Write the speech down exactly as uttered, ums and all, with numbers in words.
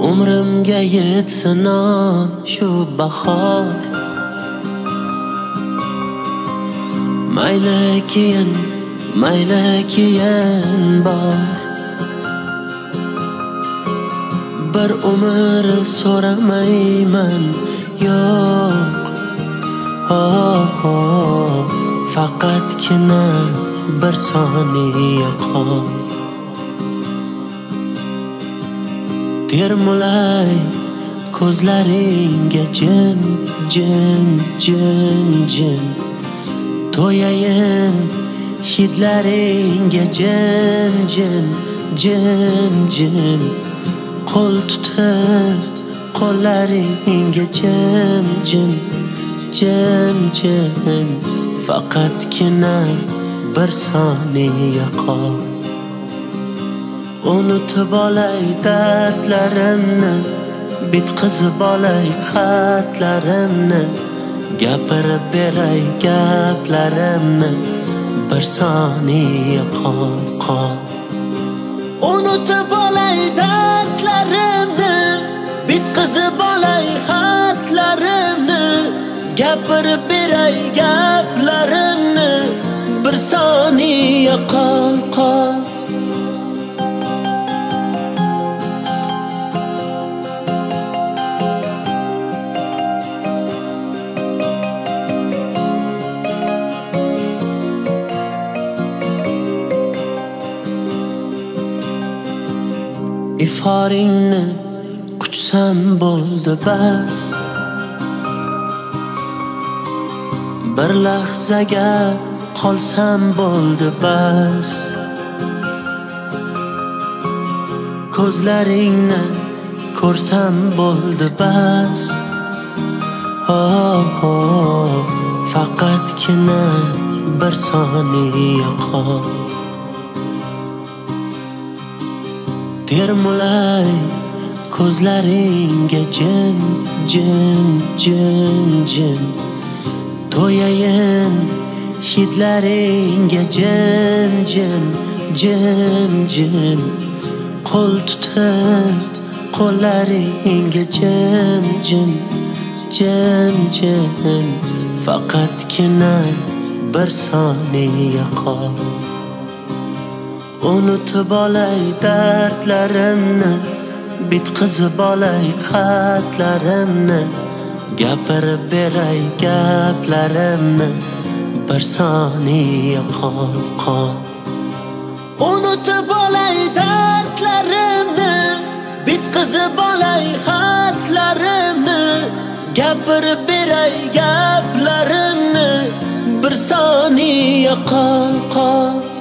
Umrimga yetsin shu bahor. Mayli keyin, mayli keyin bor. Bir umr so'ramayman, yo'q. Oh, oh, faqatgina bir soniya qol. Termulay ko'zlaringga jim, jim, jim, jim. To'yayin hidlaringga jim, jim, jim, jim. Qo'l tutib qo'llaringga jim, jim, jim, jim. Faqatgina bir soniya qol. Unutib olay dardlarimni, bitqizib olay xatlarimni, gapirib beray gaplarimni, bir soniya qol, qol. Unutib olay dardlarimni, bitqizib olay xatlarimni, gapirib beray gaplarimni, bir soniya qol, qol. Iforingni quchsam bo'ldi bas. Bir lahzaga qolsam bo'ldi bas. Ko'zlaringni ko'rsam bo'ldi bas. Oh, oh, faqatgina bir soniya qol. Termulay ko'zlaringga jim, jim, jim, jim. To'yayin hidlaringga jim, jim, jim, jim. Qo'l tutib qo'llaringga jim, jim, jim, jim. Faqatgina bir soniya qol. Unutib olay dardlarimni, bitqizib olay xatlarimni, gapirib beray gaplarimni, bir soniya qol, qol. Unutib olay dardlarimni, bitqizib olay xatlarimni, gapirib beray gaplarimni, bir soniya qol, qol.